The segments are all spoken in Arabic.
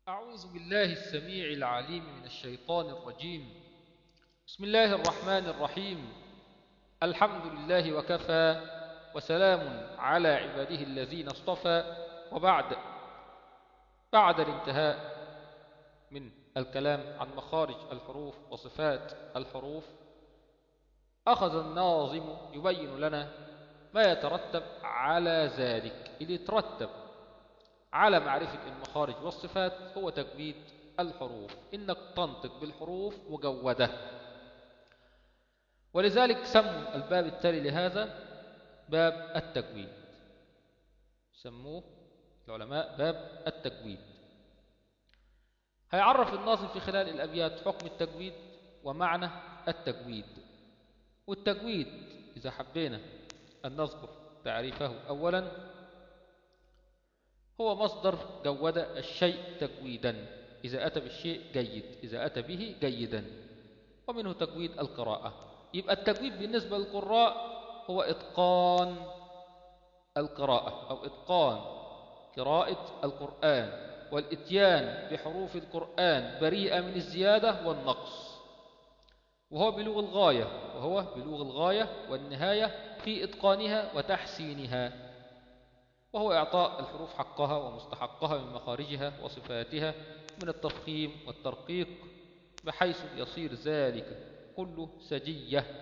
أعوذ بالله السميع العليم من الشيطان الرجيم. بسم الله الرحمن الرحيم. الحمد لله وكفى، وسلام على عباده الذين اصطفى. بعد الانتهاء من الكلام عن مخارج الحروف وصفات الحروف، أخذ الناظم يبين لنا ما يترتب على ذلك. اللي يترتب على معرفة المخارج والصفات هو تجويد الحروف، إنك تنطق بالحروف مجودة. ولذلك سموا الباب التالي لهذا باب التجويد، سموه العلماء باب التجويد. هيعرف الناظم في خلال الأبيات حكم التجويد ومعنى التجويد. والتجويد إذا حبينا أن نذكر تعريفه أولا، هو مصدر جود الشيء تجويدا، إذا أتى بالشيء جيد، إذا أتى به جيدا، ومنه تجويد القراءة. يبقى التجويد بالنسبة للقراء هو إتقان القراءة أو إتقان قراءة القرآن، والإتيان بحروف القرآن بريئة من الزيادة والنقص، وهو بلوغ الغاية والنهاية في إتقانها وتحسينها، وهو إعطاء الحروف حقها ومستحقها من مخارجها وصفاتها من التفخيم والترقيق، بحيث يصير ذلك كله سجية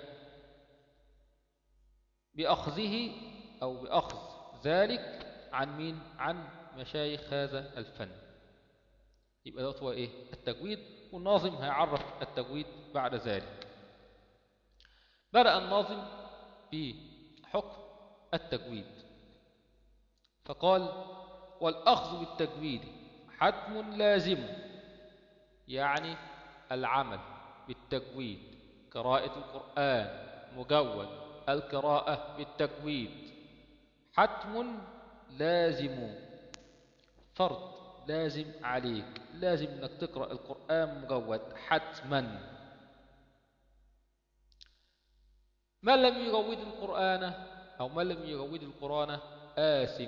بأخذه أو بأخذ ذلك عن مين؟ عن مشايخ هذا الفن. يبقى ده هو إيه؟ التجويد. والناظم هيعرف التجويد بعد ذلك. بدأ الناظم بحكم التجويد فقال: والأخذ بالتجويد حتم لازم، يعني العمل بالتجويد، قراءة القرآن مجود، القراءة بالتجويد حتم لازم، فرض لازم عليك، لازم انك تقرأ القرآن مجود حتما. من لم يجود القرآن أو من لم يجود القرآن آثم.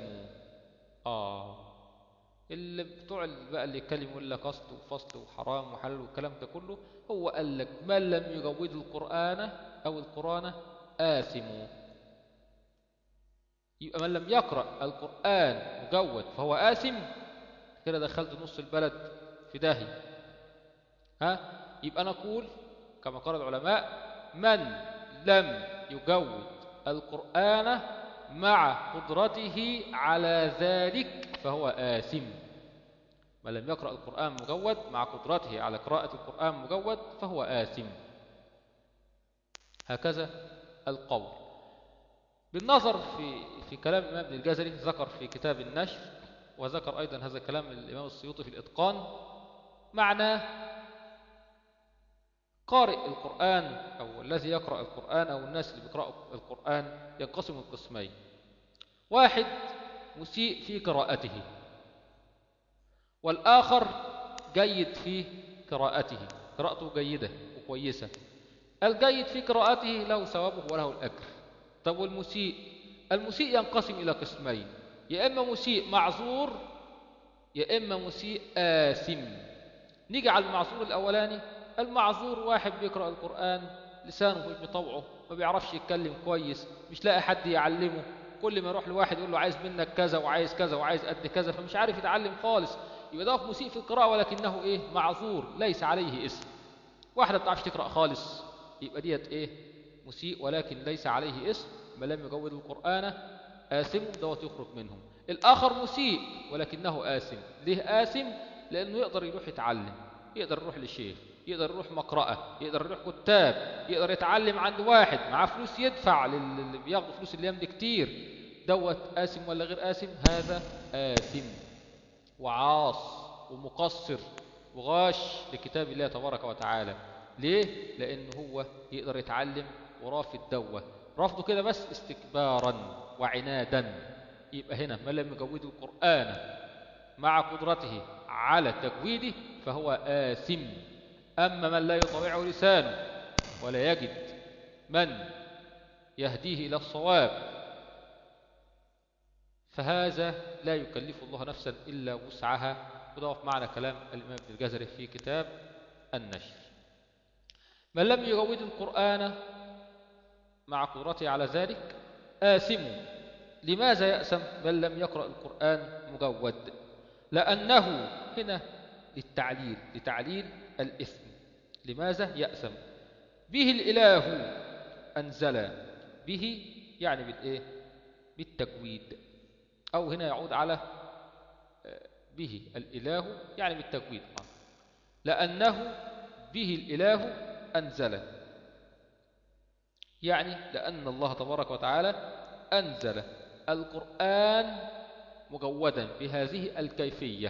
اللي بتوع بقى اللي يتكلم يقول لك قصد وفصل وحرام وحلال والكلام ده كله، هو قال لك من لم يجود القرآن أو القرآن آثم. يبقى من لم يقرأ القرآن مجود فهو آثم، كده دخلت نص البلد في داهية. يبقى نقول كما قال العلماء: من لم يجود القرآن مع قدرته على ذلك فهو آثم. من لم يقرأ القرآن مجود مع قدرته على قراءة القرآن مجود فهو آثم. هكذا القول. بالنظر في كلام الإمام ابن الجزري، ذكر في كتاب النشر، وذكر أيضا هذا كلام الإمام السيوطي في الإتقان، معناه قارئ القرآن أو الذي يقرأ القرآن أو الناس اللي بيقرأوا القرآن ينقسم القسمين: واحد مسيء في قراءته، والآخر جيد في قراءته، قراءته جيدة وكويسة. الجيد في قراءته له ثوابه وله الأجر. طب والمسيء؟ المسيء ينقسم إلى قسمين: يا إما مسيء معذور، يا إما مسيء آثم. نيجي على المعذور الأولاني. المعذور واحد بيقرأ القرآن لسانه مش بطوعه، ما بيعرفش يتكلم كويس، مش لاقي حد يعلمه، كل ما يروح لواحد يقول له عايز منك كذا وعايز كذا وعايز قد كذا، فمش عارف يتعلم خالص. يبقى ده مسيء في القراءة، ولكنه إيه؟ معذور، ليس عليه اسم. واحدة ما بتعرفش تقرأ خالص، يبقى ديت إيه؟ مسيء ولكن ليس عليه اسم. ما لم يجود القرآن آثم، دوت يخرج منهم. الآخر مسيء ولكنه آثم. ليه آثم؟ لأنه يقدر يروح يتعلم، يقدر يروح لشيخ، يقدر يروح مقرأة، يقدر يروح كتاب، يقدر يتعلم عند واحد معاه فلوس يدفع للي بياخدوا فلوس الأيام دي كتير. دوت آثم ولا غير آثم؟ هذا آثم وعاص ومقصر وغاش لكتاب الله تبارك وتعالى. ليه؟ لأنه هو يقدر يتعلم ورافض دوة، رفضه كده بس استكبارا وعنادا. يبقى هنا من لم يجود القرآن مع قدرته على تجويده فهو آثم. أما من لا يطوعه لسانه ولا يجد من يهديه إلى الصواب فهذا لا يكلف الله نفسا إلا وسعها، وده في معنى كلام الإمام ابن الجزري في كتاب النشر. من لم يجود القرآن مع قدرته على ذلك آثم. لماذا يأثم من لم يقرأ القرآن مجود؟ لأنه هنا لتعليل الإثم. لماذا يأثم؟ به الإله أنزل. به يعني بالإيه؟ بالتجويد، أو هنا يعود على به الإله يعني بالتجويد. لأنه به الإله أنزل، يعني لأن الله تبارك وتعالى أنزل القرآن مجودا بهذه الكيفية.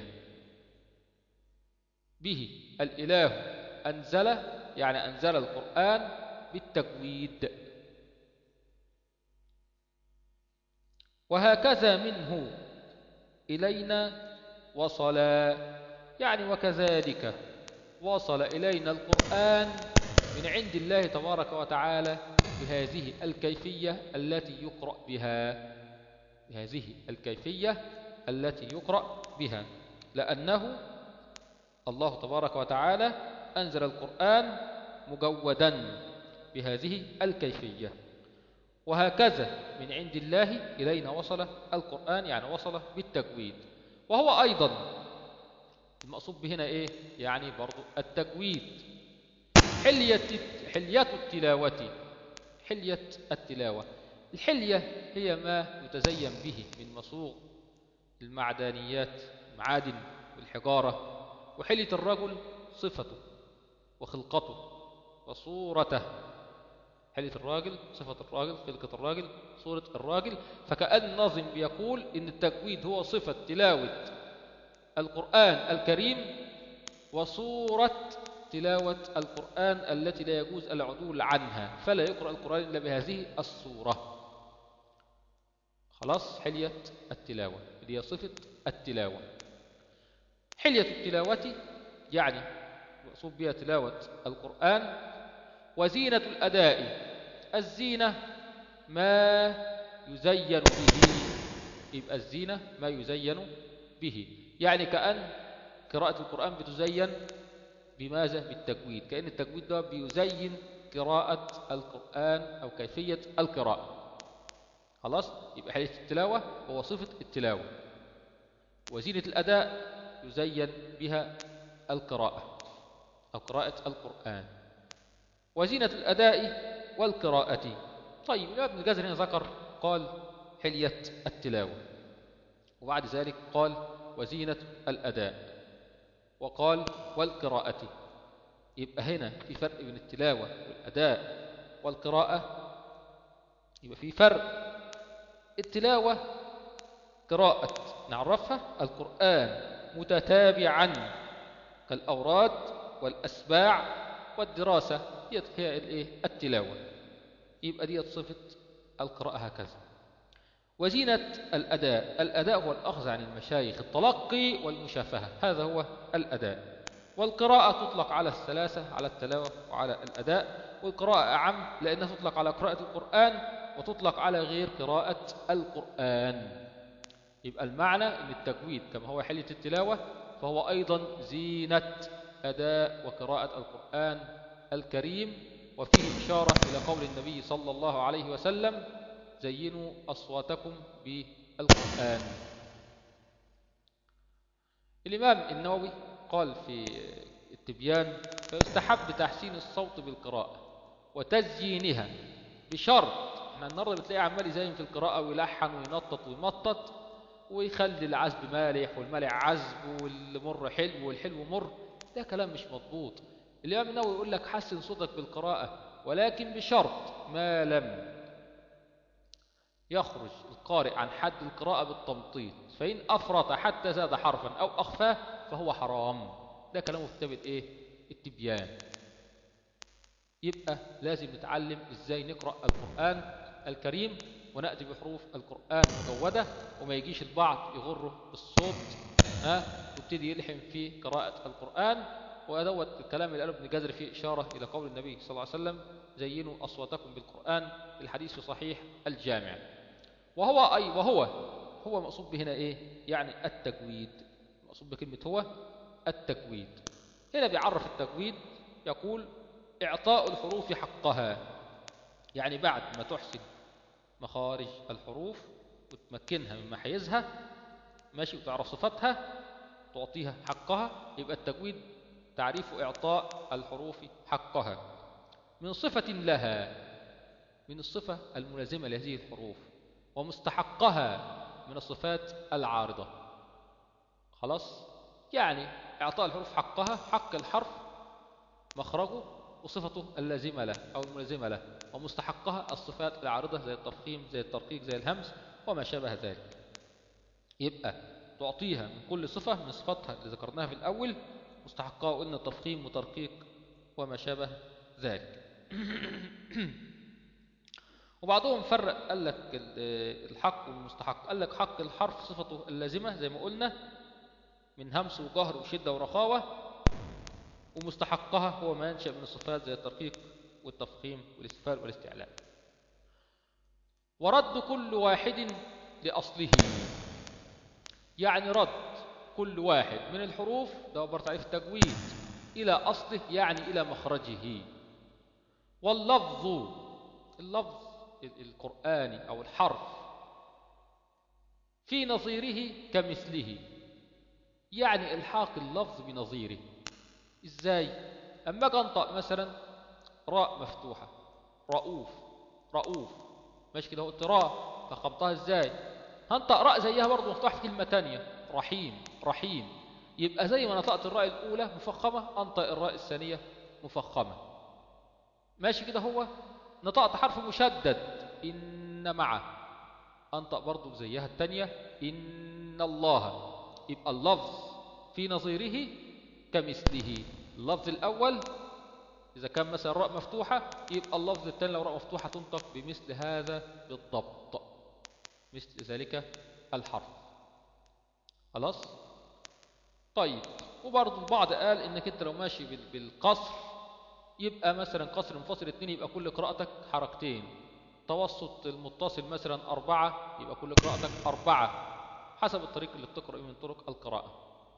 به الإله أنزل يعني أنزل القرآن بالتجويد. وهكذا منه إلينا وصل، يعني وكذلك وصل إلينا القرآن من عند الله تبارك وتعالى بهذه الكيفية التي يقرأ بها، بهذه الكيفية التي يقرأ بها، لأنه الله تبارك وتعالى أنزل القرآن مجودا بهذه الكيفية. وهكذا من عند الله إلينا وصل القرآن، يعني وصل بالتجويد. وهو أيضا المقصود بهنا إيه؟ يعني برضو التجويد. حلية التلاوة. حلية التلاوة، الحلية هي ما يتزين به من مصوغ المعدنيات، المعادن والحجارة. وحلية الرجل صفته وخلقته وصورته. حلية الراجل صفة الراجل، خلقة الراجل، صورة الراجل. فكأن الناظم بيقول إن التجويد هو صفة تلاوة القرآن الكريم وصورة تلاوة القرآن التي لا يجوز العدول عنها، فلا يقرأ القرآن إلا بهذه الصورة. خلاص، حلية التلاوة هي صفة التلاوة. حلية التلاوة يعني مقصود بها تلاوة القرآن. وزينة الأداء، الزينة ما يزين به. يبقى الزينة ما يزين به، يعني كأن قراءة القرآن بتزين بماذا؟ بالتجويد. كأن التجويد ده بيزين قراءة القرآن أو كيفية القراءة. خلاص، يبقى حلية التلاوة هو صفة التلاوة. وزينة الأداء يزين بها القراءة أو قراءة القرآن. وزينة الأداء والقراءة. طيب، ابن الجزري هنا ذكر قال حلية التلاوة، وبعد ذلك قال وزينة الأداء، وقال والقراءة. يبقى هنا في فرق بين التلاوة والأداء والقراءة. يبقى في فرق. التلاوة قراءة نعرفها القرآن متتابعا كالأوراد والأسباع والدراسة، هي التلاوة. يبقى دي صفة القراءة هكذا. وزينة الأداء، الأداء هو الأخذ عن المشايخ، التلقي والمشافهة، هذا هو الأداء. والقراءة تطلق على الثلاثة، على التلاوة وعلى الأداء. والقراءة أعم لأنها تطلق على قراءة القرآن وتطلق على غير قراءة القرآن. يبقى المعنى أن التجويد كما هو حلية التلاوة فهو أيضا زينة أداء وقراءة القرآن الكريم. وفيه إشارة إلى قول النبي صلى الله عليه وسلم زينوا أصواتكم بالقرآن. الإمام النووي قال في التبيان فيستحب تحسين الصوت بالقراءة وتزيينها بشرط. احنا النهارده بتلاقي عمال يزين في القراءة ويلحن وينطط ويمطط ويخلي العذب مالح والمالح عذب والمر حلو والحلو مر. ده كلام مش مضبوط. الإمام النووي يقول لك حسن صوتك بالقراءة، ولكن بشرط ما لم يخرج القارئ عن حد القراءة بالتمطيط، فإن أفرط حتى زاد حرفا أو أخفاه فهو حرام. ده كلامه في كتاب التبيان. يبقى لازم نتعلم إزاي نقرأ القرآن الكريم ونأتي بحروف القرآن مجودة، وما يجيش البعض يغره بالصوت ويبتدي يلحم في قراءة القرآن. وأدوت الكلام اللي قاله ابن جزر فيه إشارة إلى قول النبي صلى الله عليه وسلم زينوا أصواتكم بالقرآن، الحديث في صحيح الجامع. وهو مقصود به هنا إيه؟ يعني التجويد. المقصود بكلمة هو التجويد. هنا بيعرف التجويد، يقول إعطاء الحروف حقها، يعني بعد ما تحسن مخارج الحروف وتمكنها من محايزها ماشي وتعرف صفاتها تعطيها حقها، يبقى التجويد تعريف إعطاء الحروف حقها من صفة لها، من الصفة الملازمة لهذه الحروف، ومستحقها من الصفات العارضة. خلاص، يعني إعطاء الحروف حقها، حق الحرف مخرجه وصفته اللازمة له أو الملازمة له، ومستحقها الصفات العارضة زي التفخيم زي الترقيق زي الهمس وما شابه ذلك. يبقى تعطيها من كل صفة من صفاتها اللي ذكرناها في الأول مستحقها، وقلنا تفخيم وترقيق وما شابه ذلك. وبعضهم فرق قال لك الحق والمستحق، قال لك حق الحرف صفته اللازمة زي ما قلنا من همس وجهر وشدة ورخاوة، ومستحقها هو ما ينشأ من الصفات زي الترقيق والتفخيم والاستفهام والاستعلاء. ورد كل واحد لأصله، يعني رد كل واحد من الحروف، ده عبارة تعريف التجويد، إلى أصله يعني إلى مخرجه. واللفظ، اللفظ القرآني أو الحرف في نظيره كمثله، يعني الحاق اللفظ بنظيره. إزاي؟ أما أجي أنطق مثلا راء مفتوحة رؤوف، رؤوف ماشي كده، قلت راء فخبطها إزاي؟ هنطق راء زيها برضه مفتوحة في كلمة تانية رحيم، رحيم، يبقى زي ما نطقت الراء الأولى مفخمة أنطق الراء الثانية مفخمة. ماشي كده، هو نطقت حرف مشدد إن معه أنطق برضه زيها التانية إن الله، يبقى اللفظ في نظيره كمثله. اللفظ الأول إذا كان مثلا الراء مفتوحة، يبقى اللفظ الثاني لو راء مفتوحة تنطق بمثل هذا بالضبط، مثل ذلك الحرف. خلاص؟ طيب، وبرضه البعض قال إنك أنت لو ماشي بالقصر يبقى مثلا قصر منفصل 2 يبقى كل قراءتك حركتين، توسط المتصل مثلا 4 يبقى كل قراءتك 4، حسب الطريق اللي بتقرأ من طرق القراءة.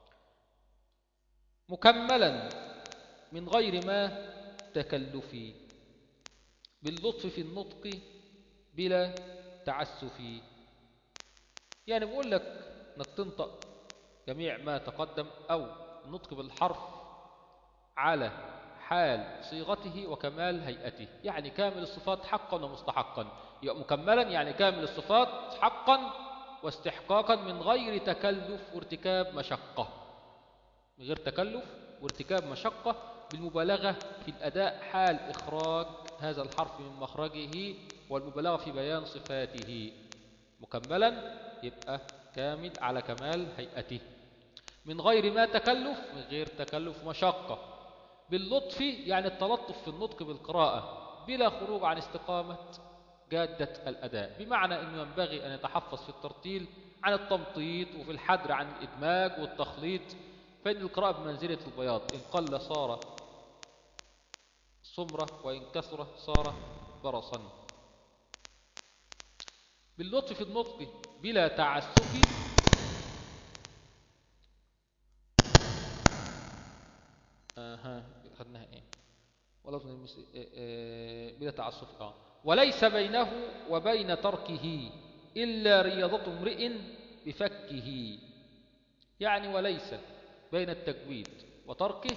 مكملا من غير ما تكلف، باللطف في النطق بلا تعسف. يعني بقول لك انك تنطق جميع ما تقدم أو النطق بالحرف على حال صيغته وكمال هيئته، يعني كامل الصفات حقا ومستحقا. يبقى مكملا يعني كامل الصفات حقا واستحقاقا من غير تكلف وارتكاب مشقة، من غير تكلف وارتكاب مشقة، بالمبالغة في الأداء حال إخراج هذا الحرف من مخرجه والمبالغة في بيان صفاته. مكملا يبقى كامل على كمال هيئته، من غير ما تكلف، من غير تكلف مشقة، باللطف يعني التلطف في النطق بالقراءة بلا خروج عن استقامة جادة الأداء، بمعنى أنه ينبغي أن يتحفظ في الترتيل عن التمطيط وفي الحدر عن الإدماج والتخليط، فإن القراءة بمنزلة البياض، إن قل صار صمرة وإن كثر صار برصا. باللطف في النطق بلا تعسف، خدناها ايه بلا تعسف، وليس بينه وبين تركه إلا رياضة امرئ بفكه. يعني وليس بين التجويد وتركه،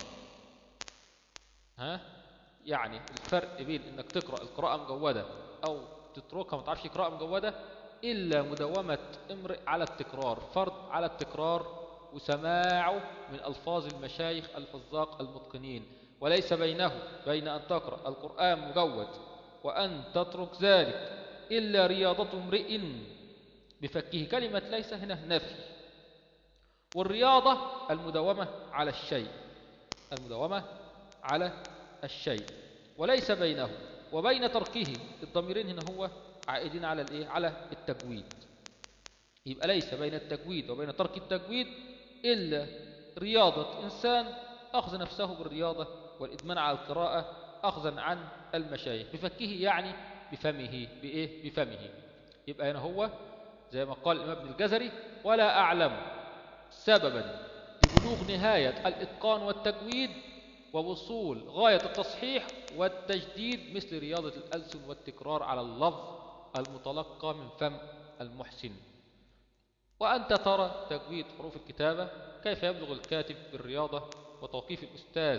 يعني الفرق بين انك تقرأ القراءة مجودة او تتركها ما تعرفش قراءة مجودة، إلا مداومة امرئ على التكرار، فرض على التكرار وسماعه من ألفاظ المشايخ الحذاق المتقنين. وليس بينه بين أن تقرأ القرآن مجود وأن تترك ذلك إلا رياضة امرئ بفكه. كلمة ليس هنا نفي، والرياضة المداومة على الشيء، المداومة على الشيء. وليس بينه وبين تركه، الضميرين هنا هو عائدين على الايه؟ على التجويد. يبقى ليس بين التجويد وبين ترك التجويد إلا رياضة إنسان أخذ نفسه بالرياضة والإدمان على القراءة أخذا عن المشايخ، بفكه يعني بفمه، بإيه؟ بفمه. يبقى هنا هو زي ما قال الإمام ابن الجزري: ولا أعلم سببا بلوغ نهاية الإتقان والتجويد ووصول غاية التصحيح والتجديد مثل رياضة الألسن والتكرار على اللفظ المتلقى من فم المحسن. وأنت ترى تجويد حروف الكتابة كيف يبلغ الكاتب بالرياضة وتوقيف الأستاذ.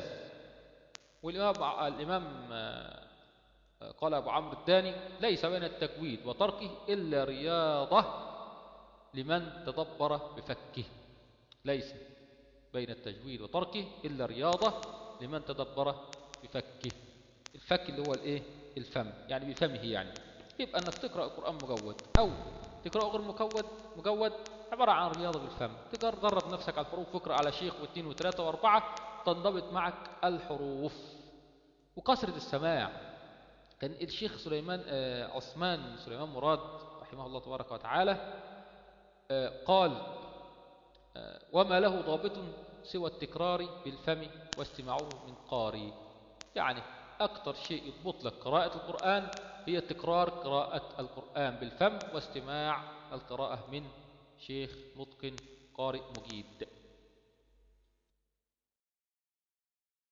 والإمام قال أبو عمرو الداني: ليس بين التجويد وتركه إلا رياضة لمن تدبر بفكه. ليس بين التجويد وتركه إلا رياضة لمن تدبر بفكه. الفك اللي هو الايه؟ الفم، يعني بفمه يعني. يبقى انك تقرأ القرآن مجود او تقرأه غير مجود عبارة عن رياضة بالفم. تدرب نفسك على الحروف، واقرأ على شيخ واثنين وثلاثة واربعة تنضبط معك الحروف. وكثرة السماع. كان الشيخ عثمان سليمان مراد رحمه الله تبارك وتعالى قال: وما له ضابط سوى التكرار بالفم واستماعه من قارئ. يعني أكثر شيء يضبط لك قراءة القرآن هي تكرار قراءة القرآن بالفم واستماع القراءة من شيخ متقن قارئ مجيد.